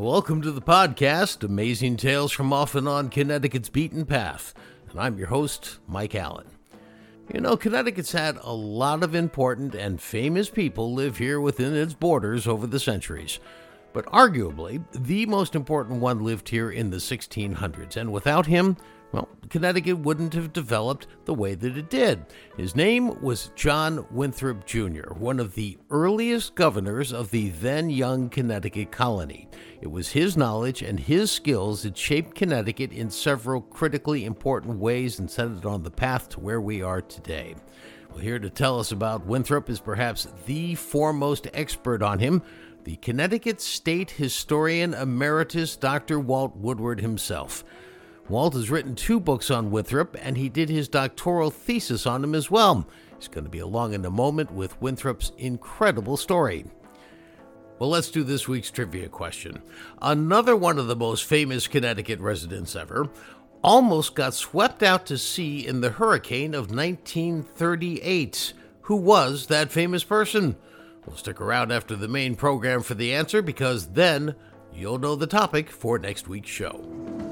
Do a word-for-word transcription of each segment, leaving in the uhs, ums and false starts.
welcome to the podcast, Amazing Tales from Off and On Connecticut's Beaten Path. And I'm your host, Mike Allen. You know, Connecticut's had a lot of important and famous people live here within its borders over the centuries. But arguably, the most important one lived here in the sixteen hundreds, and without him, well, Connecticut wouldn't have developed the way that it did. His name was John Winthrop Junior, one of the earliest governors of the then young Connecticut colony. It was his knowledge and his skills that shaped Connecticut in several critically important ways and set it on the path to where we are today. Well, here to tell us about Winthrop is perhaps the foremost expert on him, the Connecticut State Historian Emeritus, Doctor Walt Woodward himself. Walt has written two books on Winthrop, and he did his doctoral thesis on him as well. He's going to be along in a moment with Winthrop's incredible story. Well, let's do this week's trivia question. Another one of the most famous Connecticut residents ever almost got swept out to sea in the hurricane of nineteen thirty-eight. Who was that famous person? Well, stick around after the main program for the answer, because then you'll know the topic for next week's show.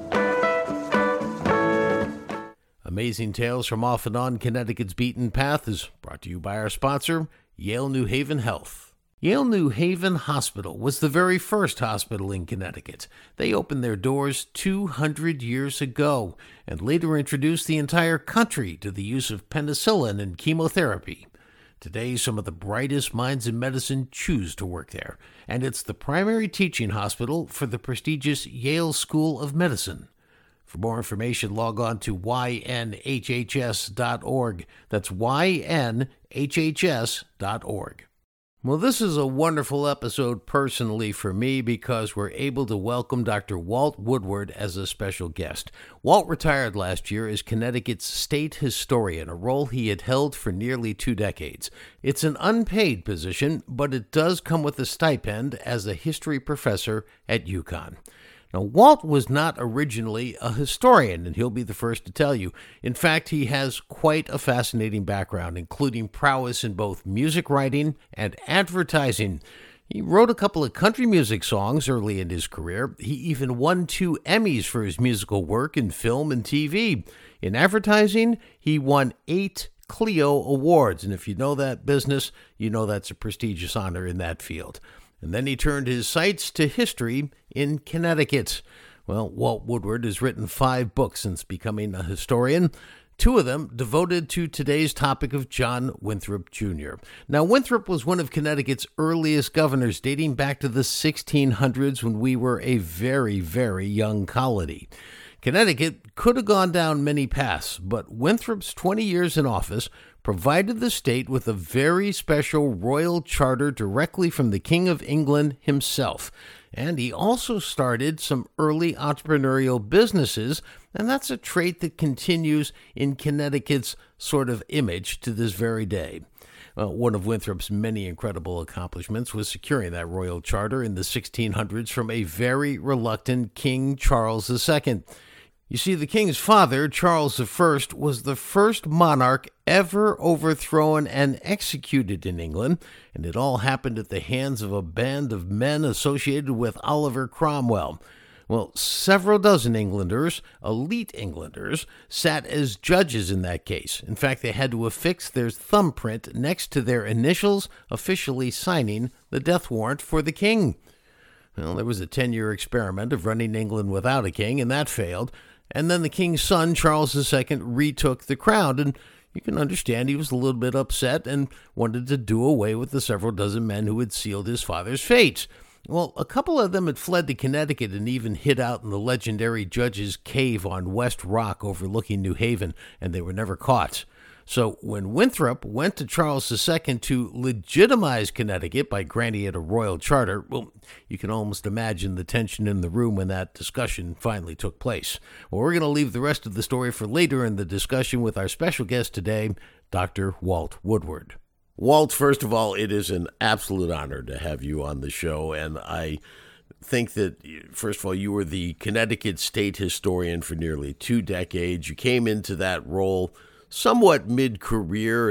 Amazing Tales from Off and On Connecticut's Beaten Path is brought to you by our sponsor, Yale New Haven Health. Yale New Haven Hospital was the very first hospital in Connecticut. They opened their doors two hundred years ago and later introduced the entire country to the use of penicillin and chemotherapy. Today, some of the brightest minds in medicine choose to work there, and it's the primary teaching hospital for the prestigious Yale School of Medicine. For more information, log on to y n h h s dot org. That's y n h h s dot org. Well, this is a wonderful episode personally for me because we're able to welcome Doctor Walt Woodward as a special guest. Walt retired last year as Connecticut's state historian, a role he had held for nearly two decades. It's an unpaid position, but it does come with a stipend as a history professor at UConn. Now, Walt was not originally a historian, and he'll be the first to tell you. In fact, he has quite a fascinating background, including prowess in both music writing and advertising. He wrote a couple of country music songs early in his career. He even won two Emmys for his musical work in film and T V. In advertising, he won eight Clio Awards, and if you know that business, you know that's a prestigious honor in that field. And then he turned his sights to history in Connecticut. Well, Walt Woodward has written five books since becoming a historian, two of them devoted to today's topic of John Winthrop Junior Now, Winthrop was one of Connecticut's earliest governors, dating back to the sixteen hundreds when we were a very, very young colony. Connecticut could have gone down many paths, but Winthrop's twenty years in office provided the state with a very special royal charter directly from the King of England himself. And he also started some early entrepreneurial businesses, and that's a trait that continues in Connecticut's sort of image to this very day. Well, one of Winthrop's many incredible accomplishments was securing that royal charter in the sixteen hundreds from a very reluctant King Charles the Second. You see, the king's father, Charles the First, was the first monarch ever overthrown and executed in England, and it all happened at the hands of a band of men associated with Oliver Cromwell. Well, several dozen Englanders, elite Englanders, sat as judges in that case. In fact, they had to affix their thumbprint next to their initials, officially signing the death warrant for the king. Well, there was a ten-year experiment of running England without a king, and that failed. And then the king's son, Charles the Second, retook the crown, and you can understand he was a little bit upset and wanted to do away with the several dozen men who had sealed his father's fate. Well, a couple of them had fled to Connecticut and even hid out in the legendary Judge's Cave on West Rock overlooking New Haven, and they were never caught. So when Winthrop went to Charles the Second to legitimize Connecticut by granting it a royal charter, well, you can almost imagine the tension in the room when that discussion finally took place. Well, we're going to leave the rest of the story for later in the discussion with our special guest today, Doctor Walt Woodward. Walt, first of all, it is an absolute honor to have you on the show, and I think that, first of all, you were the Connecticut state historian for nearly two decades. You came into that role somewhat mid-career and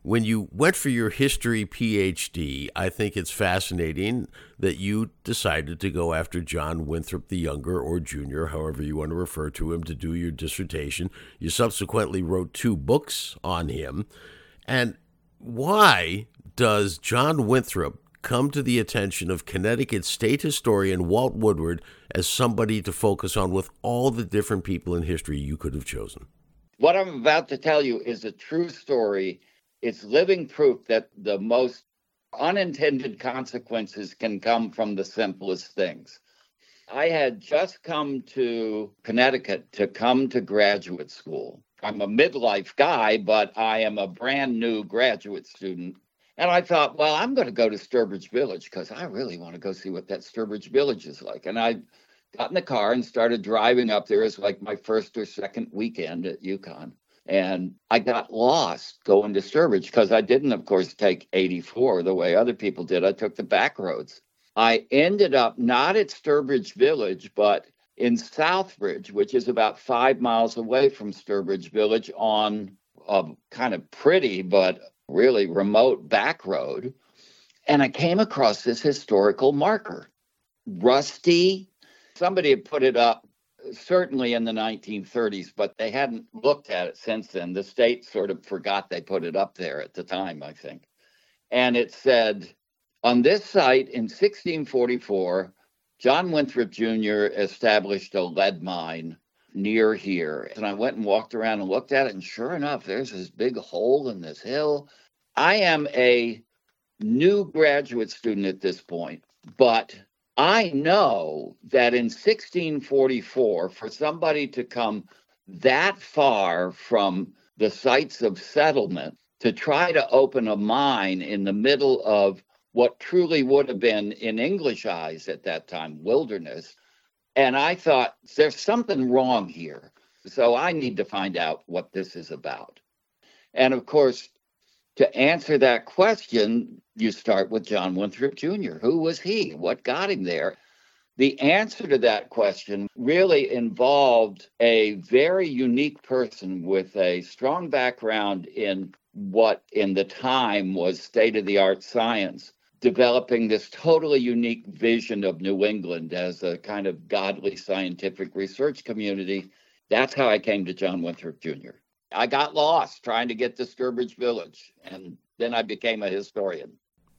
When you went for your history P H D, I think it's fascinating that you decided to go after John Winthrop the Younger, or Junior, however you want to refer to him, to do your dissertation. You subsequently wrote two books on him. And why does John Winthrop come to the attention of Connecticut state historian Walt Woodward as somebody to focus on with all the different people in history you could have chosen? What I'm about to tell you is a true story. It's living proof that the most unintended consequences can come from the simplest things. I had just come to Connecticut to come to graduate school. I'm a midlife guy, but I am a brand new graduate student. And I thought, well, I'm going to go to Sturbridge Village because I really want to go see what that Sturbridge Village is like. And I got in the car and started driving up there. It was like my first or second weekend at UConn. And I got lost going to Sturbridge because I didn't, of course, take eighty-four the way other people did. I took the back roads. I ended up not at Sturbridge Village, but in Southbridge, which is about five miles away from Sturbridge Village, on a kind of pretty but really remote back road. And I came across this historical marker, rusty. Somebody had put it up certainly in the nineteen thirties, but they hadn't looked at it since then. The state sort of forgot they put it up there at the time, I think. And it said, on this site in sixteen forty-four, John Winthrop Junior established a lead mine near here. And I went and walked around and looked at it, and sure enough, there's this big hole in this hill. I am a new graduate student at this point, but I know that in sixteen forty-four, for somebody to come that far from the sites of settlement to try to open a mine in the middle of what truly would have been, in English eyes at that time, wilderness. And I thought, there's something wrong here. So I need to find out what this is about. And of course, to answer that question, you start with John Winthrop Junior Who was he? What got him there? The answer to that question really involved a very unique person with a strong background in what in the time was state-of-the-art science, developing this totally unique vision of New England as a kind of godly scientific research community. That's how I came to John Winthrop Junior I got lost trying to get to Sturbridge Village, and then I became a historian.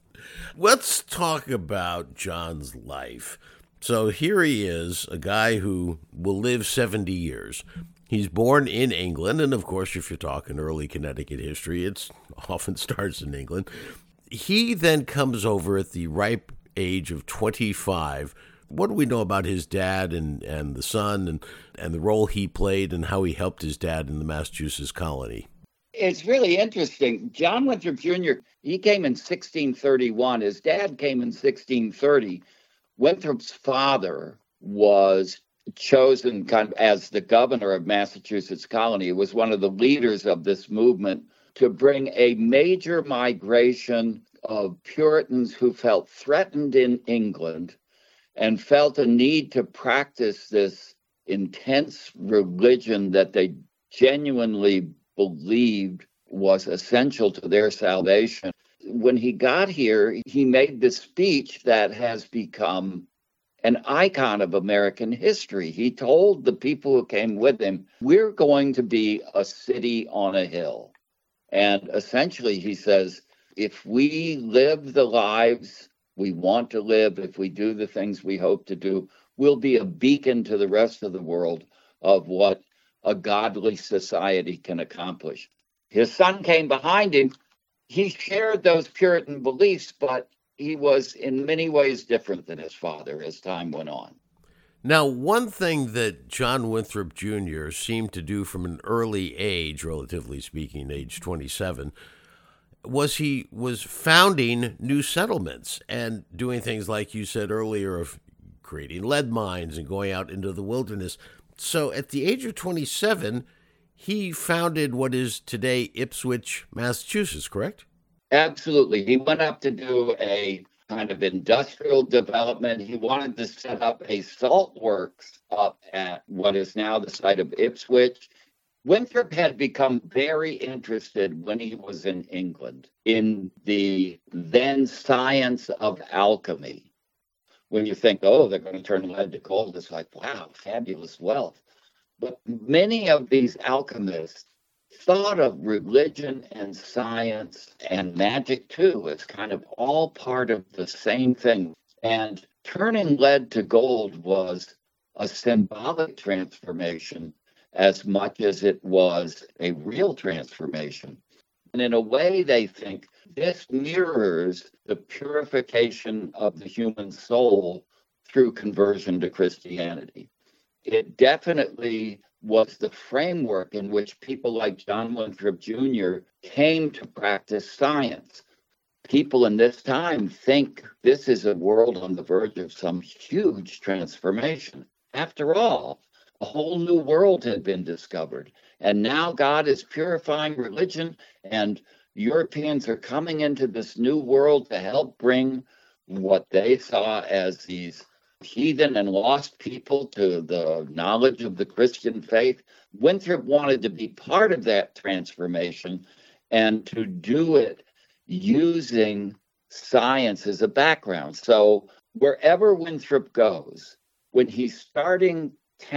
Let's talk about John's life. So here he is, a guy who will live seventy years. He's born in England, and of course, if you're talking early Connecticut history, it often starts in England. He then comes over at the ripe age of twenty-five. What do we know about his dad and, and the son and, and the role he played and how he helped his dad in the Massachusetts colony? It's really interesting. John Winthrop Junior, he came in sixteen thirty-one. His dad came in sixteen thirty. Winthrop's father was chosen kind of as the governor of Massachusetts colony. He was one of the leaders of this movement to bring a major migration of Puritans who felt threatened in England and felt a need to practice this intense religion that they genuinely believed was essential to their salvation. When he got here, he made this speech that has become an icon of American history. He told the people who came with him, we're going to be a city on a hill. And essentially, he says, if we live the lives we want to live, if we do the things we hope to do, we'll be a beacon to the rest of the world of what a godly society can accomplish. His son came behind him. He shared those Puritan beliefs, but he was in many ways different than his father as time went on. Now, one thing that John Winthrop Junior seemed to do from an early age, relatively speaking, age twenty-seven, was he was founding new settlements and doing things like you said earlier of creating lead mines and going out into the wilderness. So at the age of twenty-seven, he founded what is today Ipswich, Massachusetts, correct? Absolutely. He went up to do a kind of industrial development. He wanted to set up a salt works up at what is now the site of Ipswich. Winthrop had become very interested when he was in England in the then science of alchemy. When you think, oh, they're going to turn lead to gold, it's like, wow, fabulous wealth. But many of these alchemists thought of religion and science and magic too as kind of all part of the same thing. And turning lead to gold was a symbolic transformation as much as it was a real transformation. And in a way, they think this mirrors the purification of the human soul through conversion to Christianity. It definitely was the framework in which people like John Winthrop Junior came to practice science. People in this time think this is a world on the verge of some huge transformation. After all, a whole new world had been discovered. And now God is purifying religion, and Europeans are coming into this new world to help bring what they saw as these heathen and lost people to the knowledge of the Christian faith. Winthrop wanted to be part of that transformation and to do it using science as a background. So wherever Winthrop goes, when he's starting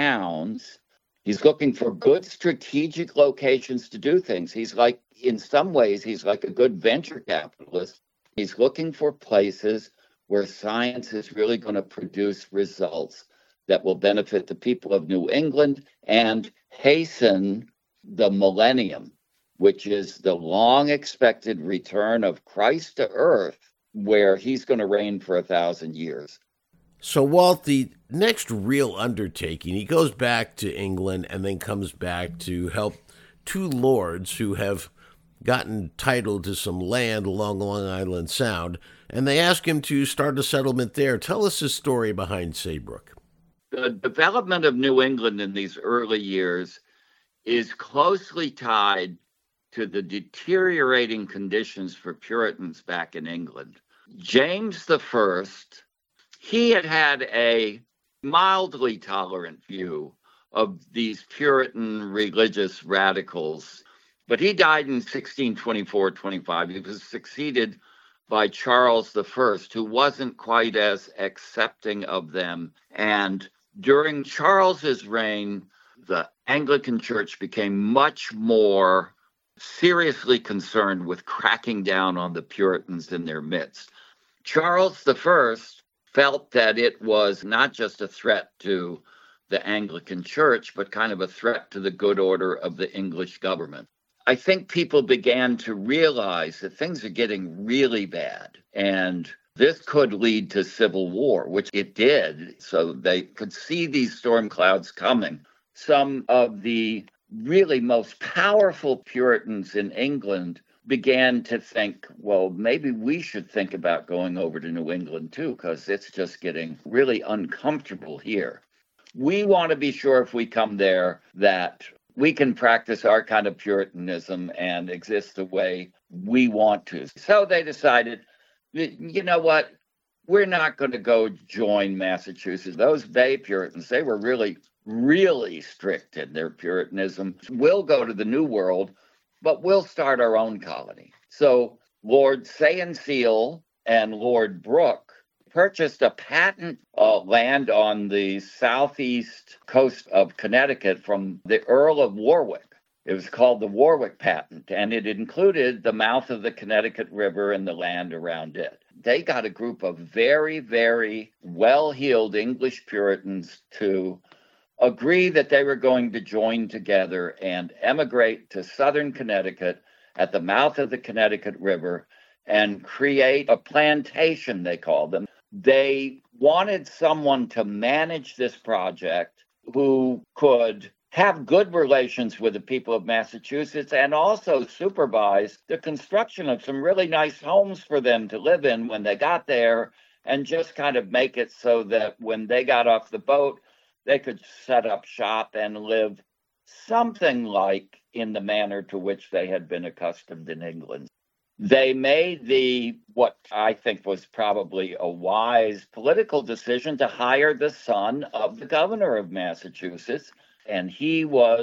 towns, he's looking for good strategic locations to do things. He's like, in some ways, he's like a good venture capitalist. He's looking for places where science is really going to produce results that will benefit the people of New England and hasten the millennium, which is the long expected return of Christ to earth, where he's going to reign for a thousand years. So, Walt, the next real undertaking, he goes back to England and then comes back to help two lords who have gotten title to some land along Long Island Sound, and they ask him to start a settlement there. Tell us the story behind Saybrook. The development of New England in these early years is closely tied to the deteriorating conditions for Puritans back in England. James the First, he had had a mildly tolerant view of these Puritan religious radicals, but he died in sixteen twenty-four twenty-five. He was succeeded by Charles the First, who wasn't quite as accepting of them. And during Charles's reign, the Anglican Church became much more seriously concerned with cracking down on the Puritans in their midst. Charles the First felt that it was not just a threat to the Anglican Church, but kind of a threat to the good order of the English government. I think people began to realize that things are getting really bad, and this could lead to civil war, which it did. So they could see these storm clouds coming. Some of the really most powerful Puritans in England began to think, well, maybe we should think about going over to New England too, because it's just getting really uncomfortable here. We want to be sure if we come there that we can practice our kind of Puritanism and exist the way we want to. So they decided, you know what, we're not going to go join Massachusetts. Those Bay Puritans, they were really, really strict in their Puritanism. We'll go to the New World, but we'll start our own colony. So Lord Say Seal and Lord Brooke purchased a patent uh, land on the southeast coast of Connecticut from the Earl of Warwick. It was called the Warwick Patent, and it included the mouth of the Connecticut River and the land around it. They got a group of very, very well-heeled English Puritans to agree that they were going to join together and emigrate to southern Connecticut at the mouth of the Connecticut River and create a plantation, they called them. They wanted someone to manage this project who could have good relations with the people of Massachusetts and also supervise the construction of some really nice homes for them to live in when they got there, and just kind of make it so that when they got off the boat, they could set up shop and live something like in the manner to which they had been accustomed in England. They made the, what I think was probably a wise political decision, to hire the son of the governor of Massachusetts. And he was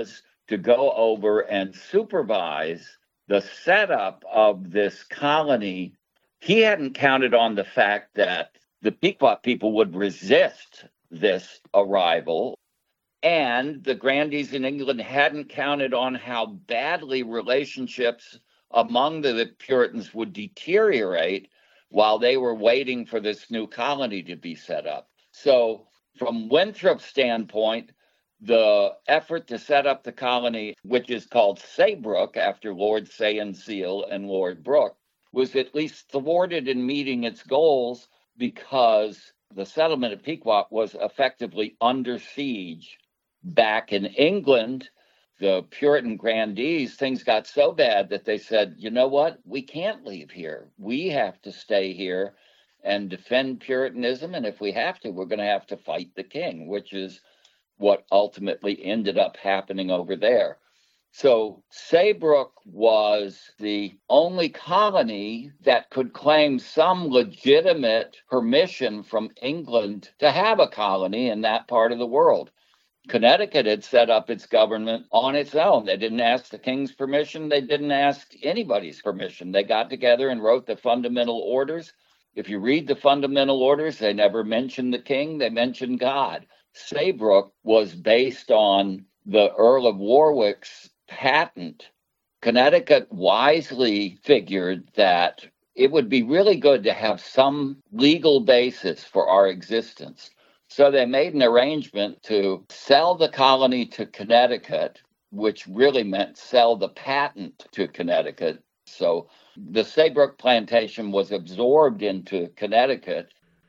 to go over and supervise the setup of this colony. He hadn't counted on the fact that the Pequot people would resist this arrival. And the grandees in England hadn't counted on how badly relationships among the Puritans would deteriorate while they were waiting for this new colony to be set up. So from Winthrop's standpoint, the effort to set up the colony, which is called Saybrook after Lord Say and Seal and Lord Brooke, was at least thwarted in meeting its goals because the settlement of Pequot was effectively under siege. Back in England, the Puritan grandees, things got so bad that they said, you know what, we can't leave here. We have to stay here and defend Puritanism. And if we have to, we're going to have to fight the king, which is what ultimately ended up happening over there. So Saybrook was the only colony that could claim some legitimate permission from England to have a colony in that part of the world. Connecticut had set up its government on its own. They didn't ask the king's permission. They didn't ask anybody's permission. They got together and wrote the fundamental orders. If you read the fundamental orders, they never mentioned the king. They mentioned God. Saybrook was based on the Earl of Warwick's patent. Connecticut wisely figured that it would be really good to have some legal basis for our existence. So they made an arrangement to sell the colony to Connecticut, which really meant sell the patent to Connecticut. So the Saybrook plantation was absorbed into Connecticut.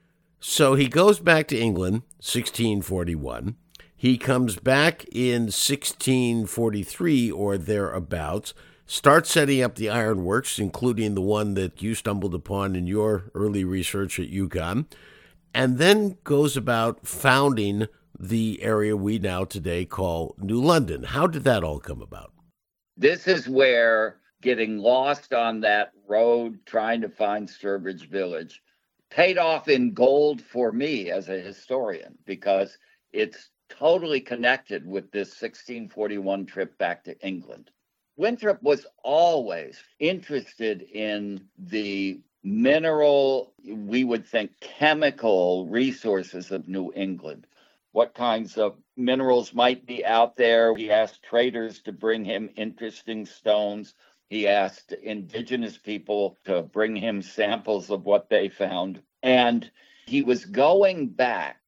So he goes back to England, sixteen forty-one. He comes back in sixteen forty-three or thereabouts, starts setting up the ironworks, including the one that you stumbled upon in your early research at UConn, and then goes about founding the area we now today call New London. How did that all come about? This is where getting lost on that road trying to find Sturbridge Village paid off in gold for me as a historian, because it's totally connected with this sixteen forty-one trip back to England. Winthrop was always interested in the mineral, we would think chemical resources of New England. What kinds of minerals might be out there? He asked traders to bring him interesting stones. He asked indigenous people to bring him samples of what they found. And he was going back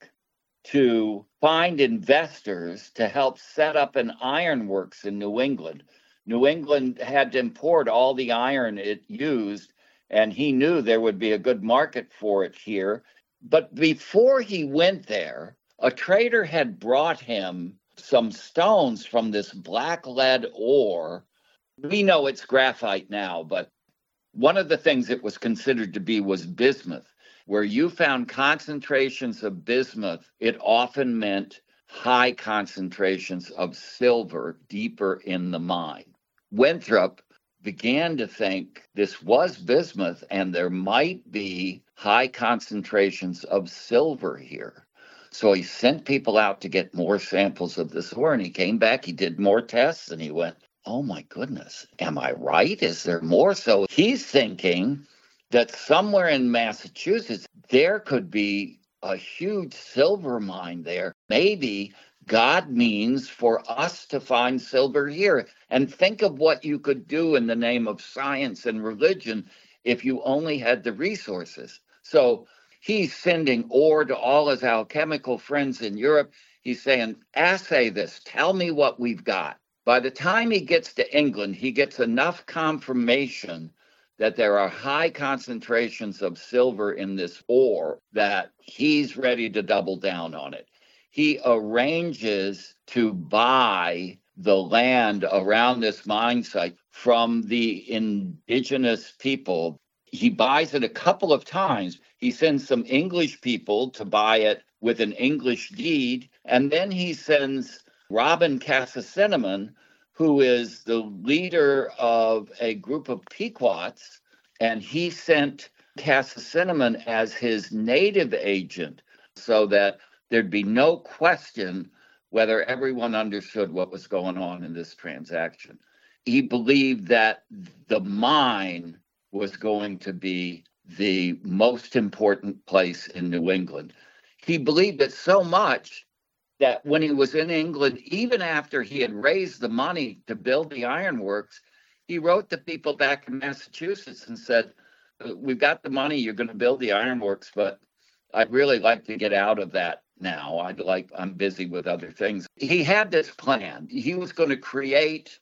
to find investors to help set up an ironworks in New England. New England had to import all the iron it used, and he knew there would be a good market for it here. But before he went there, a trader had brought him some stones from this black lead ore. We know it's graphite now, but one of the things it was considered to be was bismuth. Where you found concentrations of bismuth, it often meant high concentrations of silver deeper in the mine. Winthrop began to think this was bismuth and there might be high concentrations of silver here. So he sent people out to get more samples of this ore, and he came back, he did more tests, and he went, oh my goodness, am I right? Is there more? So he's thinking that somewhere in Massachusetts, there could be a huge silver mine there. Maybe God means for us to find silver here. And think of what you could do in the name of science and religion if you only had the resources. So he's sending ore to all his alchemical friends in Europe. He's saying, assay this, tell me what we've got. By the time he gets to England, he gets enough confirmation that there are high concentrations of silver in this ore that he's ready to double down on it. He arranges to buy the land around this mine site from the indigenous people. He buys it a couple of times. He sends some English people to buy it with an English deed, and then he sends Robin Cassasinnamon, who is the leader of a group of Pequots, and he sent Cassasinnamon as his native agent so that there'd be no question whether everyone understood what was going on in this transaction. He believed that the mine was going to be the most important place in New England. He believed it so much that when he was in England, even after he had raised the money to build the ironworks, he wrote to people back in Massachusetts and said, we've got the money, you're going to build the ironworks, but I'd really like to get out of that now. I'd like, I'm busy with other things. He had this plan. He was going to create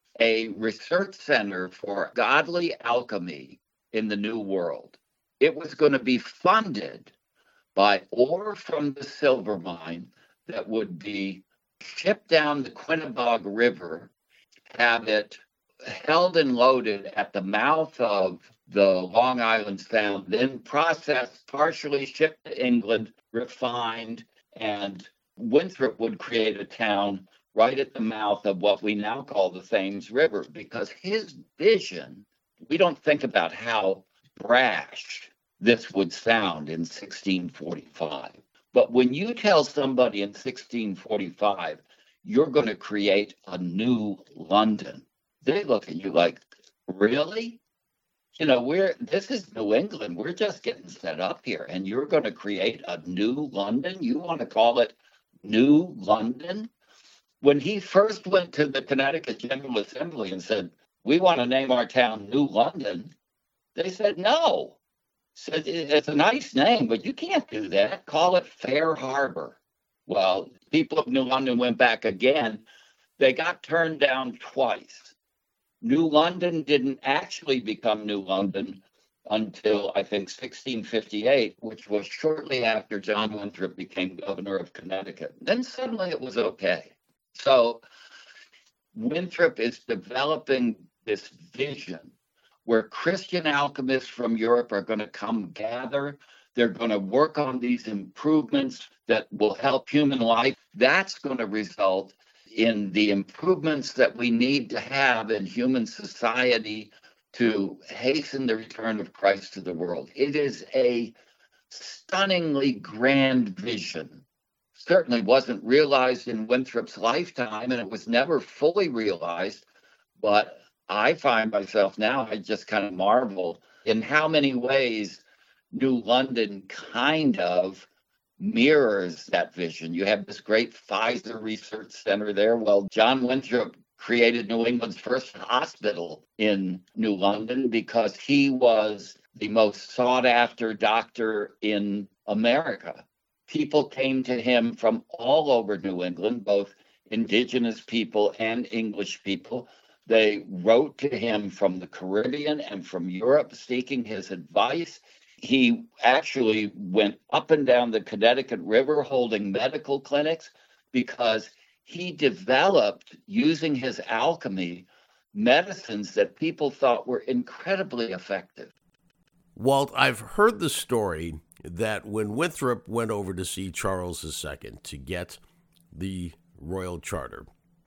a research center for godly alchemy in the New World. It was going to be funded by ore from the silver mine that would be shipped down the Quinebaug River, have it held and loaded at the mouth of the Long Island Sound, then processed, partially shipped to England, refined, and Winthrop would create a town right at the mouth of what we now call the Thames River, because his vision, we don't think about how brash this would sound in sixteen forty-five. But when you tell somebody in sixteen forty-five, you're going to create a new London, they look at you like, really? You know, we're this is New England. We're just getting set up here, and you're going to create a new London? You want to call it New London? When he first went to the Connecticut General Assembly and said, we want to name our town New London, they said, no. Said, it's a nice name, but you can't do that. Call it Fair Harbor. Well, people of New London went back again. They got turned down twice. New London didn't actually become New London until, I think, sixteen fifty-eight, which was shortly after John Winthrop became governor of Connecticut. Then suddenly it was okay. So Winthrop is developing this vision where Christian alchemists from Europe are going to come gather. They're going to work on these improvements that will help human life. That's going to result in the improvements that we need to have in human society to hasten the return of Christ to the world. It is a stunningly grand vision. Certainly wasn't realized in Winthrop's lifetime, and it was never fully realized. But I find myself now, I just kind of marvel in how many ways New London kind of mirrors that vision. You have this great Pfizer research center there. Well, John Winthrop created New England's first hospital in New London because he was the most sought after doctor in America. People came to him from all over New England, both indigenous people and English people. They wrote to him from the Caribbean and from Europe seeking his advice. He actually went up and down the Connecticut River holding medical clinics because he developed, using his alchemy, medicines that people thought were incredibly effective. Walt, I've heard the story that when Winthrop went over to see Charles the Second to get the royal charter,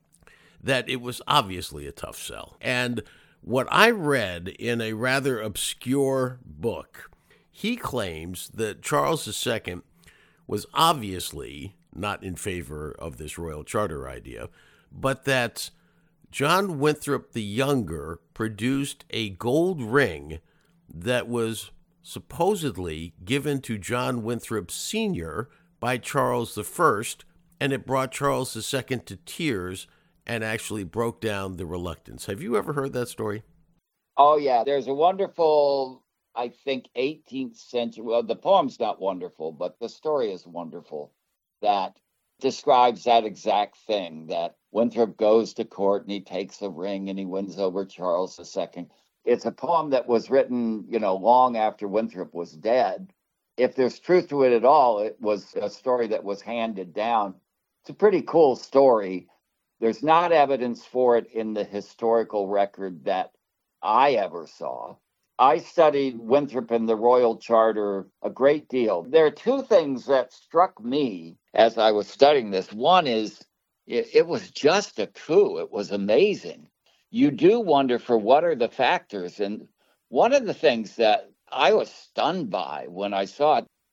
that it was obviously a tough sell. And what I read in a rather obscure book, he claims that Charles the Second was obviously not in favor of this royal charter idea, but that John Winthrop the Younger produced a gold ring that was supposedly given to John Winthrop Senior by Charles the First, and it brought Charles the Second to tears and actually broke down the reluctance. Have you ever heard that story? Oh, yeah. There's a wonderful, I think, eighteenth century, well, the poem's not wonderful, but the story is wonderful, that describes that exact thing, that Winthrop goes to court and he takes a ring and he wins over Charles the Second. It's a poem that was written, you know, long after Winthrop was dead. If there's truth to it at all, it was a story that was handed down. It's a pretty cool story. There's not evidence for it in the historical record that I ever saw. I studied Winthrop and the Royal Charter a great deal. There are two things that struck me as I was studying this. One is it, it was just a coup. It was amazing. You do wonder for what are the factors. And one of the things that I was stunned by when I saw it,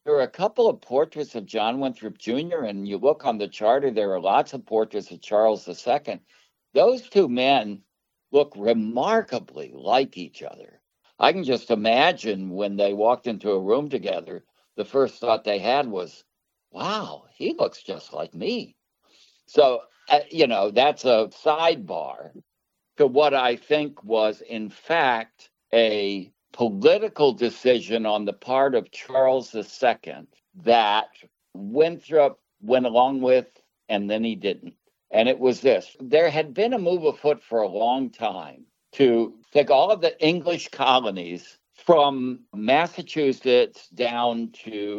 There are a couple of portraits of John Winthrop Junior, and you look on the charter, there are lots of portraits of Charles the Second. Those two men look remarkably like each other. I can just imagine when they walked into a room together, the first thought they had was, wow, he looks just like me. So, uh, you know, that's a sidebar to what I think was, in fact, a political decision on the part of Charles the Second that Winthrop went along with, and then he didn't. And it was this. There had been a move afoot for a long time to take all of the English colonies from Massachusetts down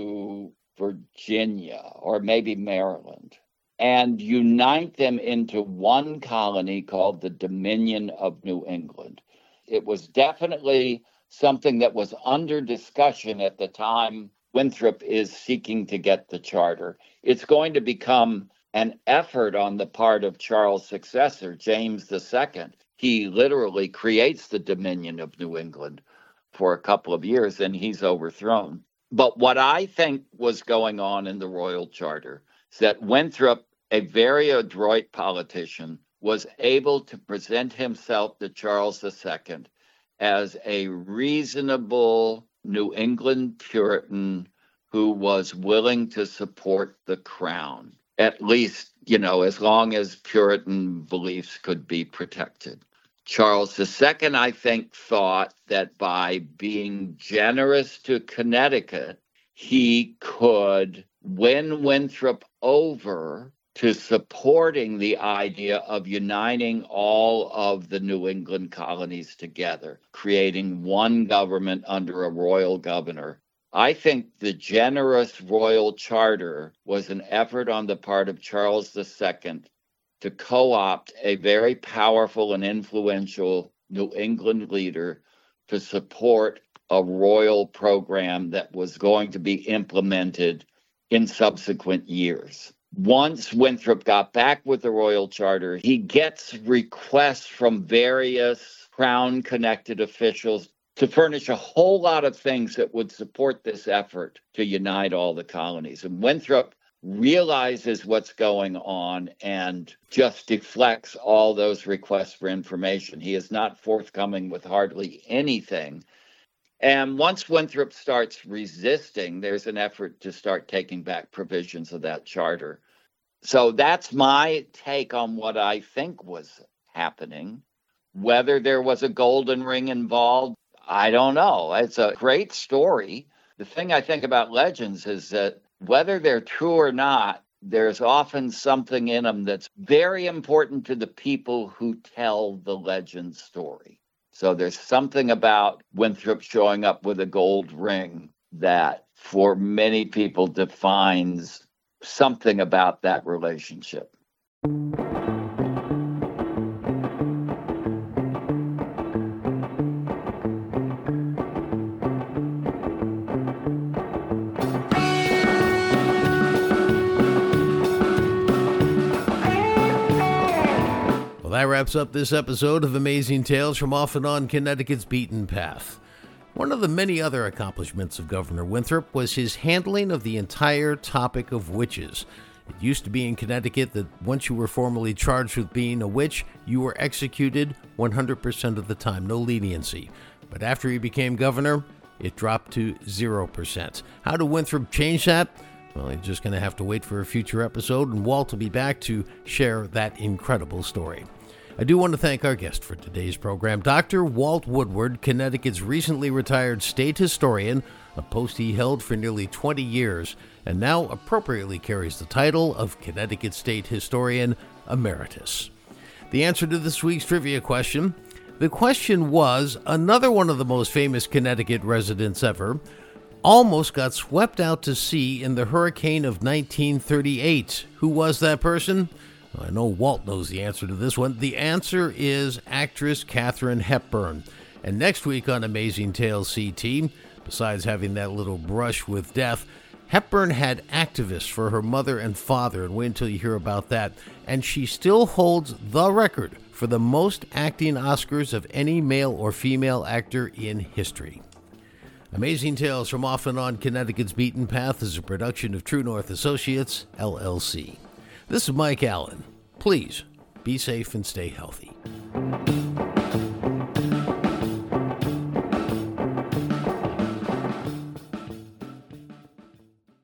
to Virginia or maybe Maryland and unite them into one colony called the Dominion of New England. It was definitely something that was under discussion at the time Winthrop is seeking to get the charter. It's going to become an effort on the part of Charles' successor, James the Second. He literally creates the Dominion of New England for a couple of years, and he's overthrown. But what I think was going on in the Royal Charter is that Winthrop, a very adroit politician, was able to present himself to Charles the Second as a reasonable New England Puritan who was willing to support the crown, at least, you know, as long as Puritan beliefs could be protected. Charles the Second, I think, thought that by being generous to Connecticut, he could win Winthrop over to supporting the idea of uniting all of the New England colonies together, creating one government under a royal governor. I think the generous royal charter was an effort on the part of Charles the Second to co-opt a very powerful and influential New England leader to support a royal program that was going to be implemented in subsequent years. Once Winthrop got back with the royal charter, he gets requests from various crown-connected officials to furnish a whole lot of things that would support this effort to unite all the colonies. And Winthrop realizes what's going on and just deflects all those requests for information. He is not forthcoming with hardly anything. And once Winthrop starts resisting, there's an effort to start taking back provisions of that charter. So that's my take on what I think was happening. Whether there was a golden ring involved, I don't know. It's a great story. The thing I think about legends is that whether they're true or not, there's often something in them that's very important to the people who tell the legend story. So there's something about Winthrop showing up with a gold ring that for many people defines something about that relationship. Well, that wraps up this episode of Amazing Tales from Off and On Connecticut's Beaten Path. One of the many other accomplishments of Governor Winthrop was his handling of the entire topic of witches. It used to be in Connecticut that once you were formally charged with being a witch, you were executed one hundred percent of the time, no leniency. But after he became governor, it dropped to zero percent. How did Winthrop change that? Well, you're just going to have to wait for a future episode, and Walt will be back to share that incredible story. I do want to thank our guest for today's program, Doctor Walt Woodward, Connecticut's recently retired state historian, a post he held for nearly twenty years, and now appropriately carries the title of Connecticut State Historian Emeritus. The answer to this week's trivia question: the question was, another one of the most famous Connecticut residents ever almost got swept out to sea in the hurricane of nineteen thirty-eight. Who was that person? I know Walt knows the answer to this one. The answer is actress Katharine Hepburn. And next week on Amazing Tales C T, besides having that little brush with death, Hepburn had activists for her mother and father, and wait until you hear about that. And she still holds the record for the most acting Oscars of any male or female actor in history. Amazing Tales from Off and On Connecticut's Beaten Path is a production of True North Associates, L L C. This is Mike Allen. Please be safe and stay healthy.